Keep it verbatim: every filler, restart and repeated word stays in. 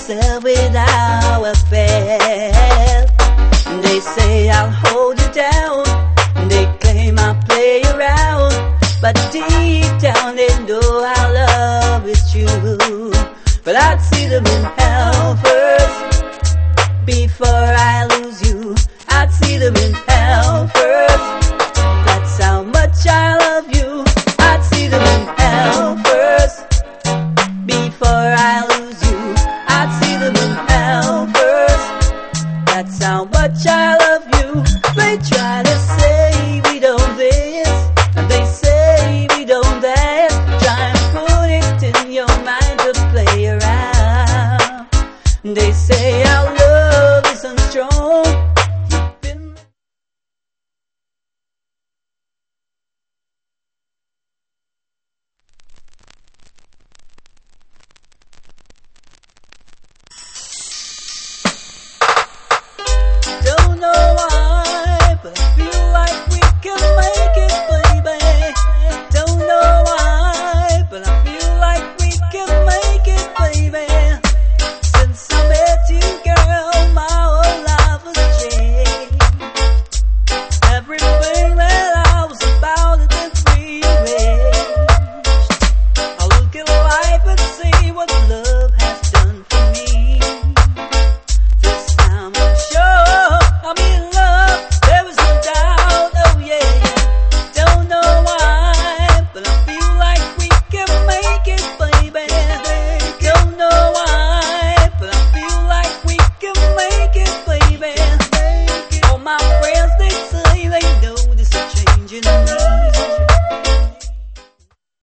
ourselves with our affairs. They say I'll hold you down, they claim I'll play around, but deep down they know our love is true. But I'd see them in hell first before I lose you. I'd see them in hell first. That's how much I love you. I'd see them in hell first before I lose you. I'd see them in hell first. That's how much I love you. They try to say we don't this, and they say we don't that. Try and put it in your mind to play around. They say